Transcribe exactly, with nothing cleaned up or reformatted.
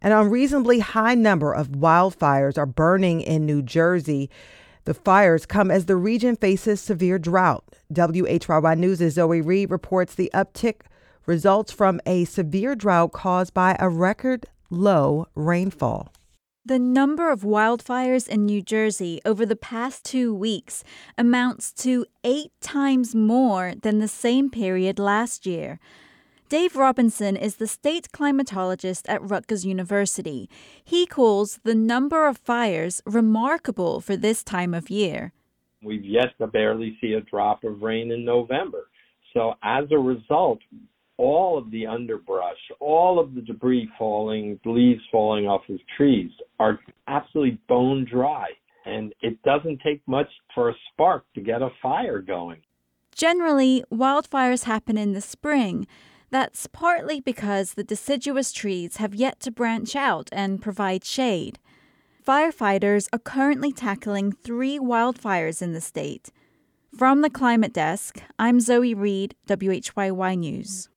An unreasonably high number of wildfires are burning in New Jersey. The fires come as the region faces severe drought. W H Y Y News' Zoe Reed reports the uptick results from a severe drought caused by a record low rainfall. The number of wildfires in New Jersey over the past two weeks amounts to eight times more than the same period last year. Dave Robinson is the state climatologist at Rutgers University. He calls the number of fires remarkable for this time of year. We've yet to barely see a drop of rain in November. So as a result, all of the underbrush, all of the debris falling, leaves falling off of trees are absolutely bone dry. And it doesn't take much for a spark to get a fire going. Generally, wildfires happen in the spring. That's partly because the deciduous trees have yet to branch out and provide shade. Firefighters are currently tackling three wildfires in the state. From the Climate Desk, I'm Zoe Reed, W H Y Y News.